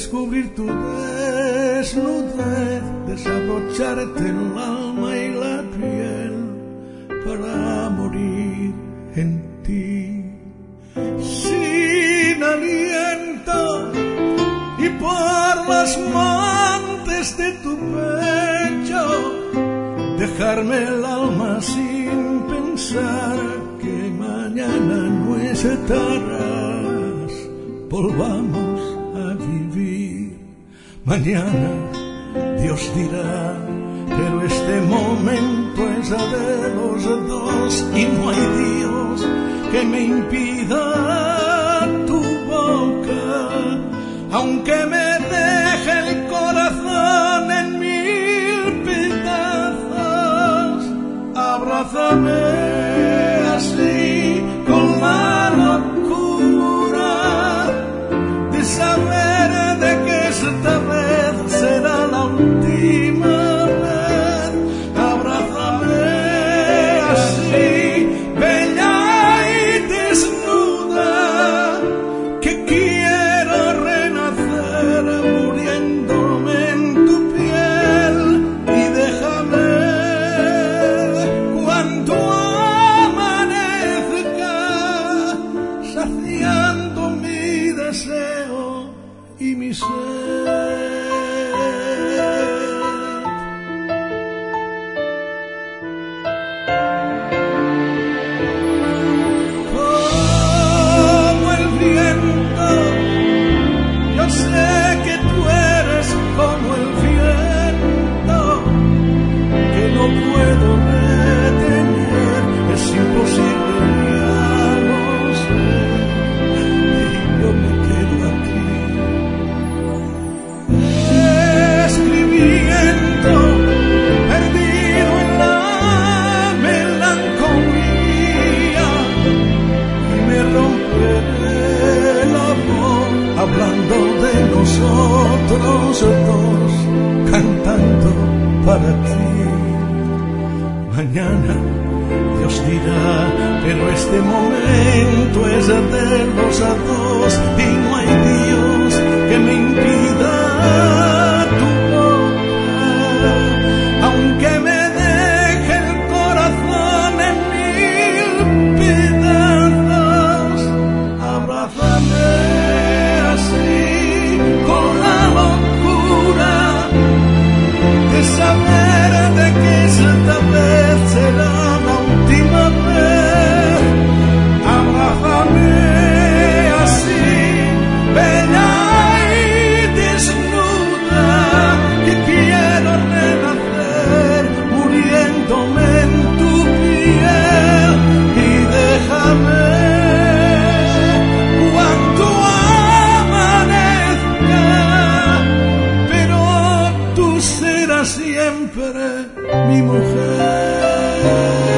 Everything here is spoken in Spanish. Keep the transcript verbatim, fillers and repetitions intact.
descubrir tu desnudez, desabrocharte el alma y la piel para morir en ti, sin aliento y por las montes de tu pecho, dejarme el alma sin pensar que mañana no estarás. Volvamos a vivir, mañana Dios dirá, pero este momento es de los dos y no hay Dios que me impida tu boca, aunque me deje el corazón en mil pedazos. Abrázame así con la locura de saber de que esta vez será la última vez. Abrázame así, bella y desnuda, que quiero renacer muriéndome en tu piel, y déjame cuando amanezca saciando mi deseo y mi sed. Como el viento, yo sé que tú eres como el viento, que no puedo detener, es imposible, ya lo sé, y yo me quedo aquí escribiendo, perdido en la melancolía, y me romperé la voz hablando de nosotros dos, cantando para ti. Mañana Dios dirá, pero este momento es de los dos y no hay Dios que me impida tu boca, aunque me deje el corazón en mil pedazos. Abrázame así con la locura de saber de que esta vez será la última vez. Abrázame así, bella y desnuda, que quiero renacer muriéndome en tu piel, y déjame cuando amanezca, pero tú serás siempre mi mujer.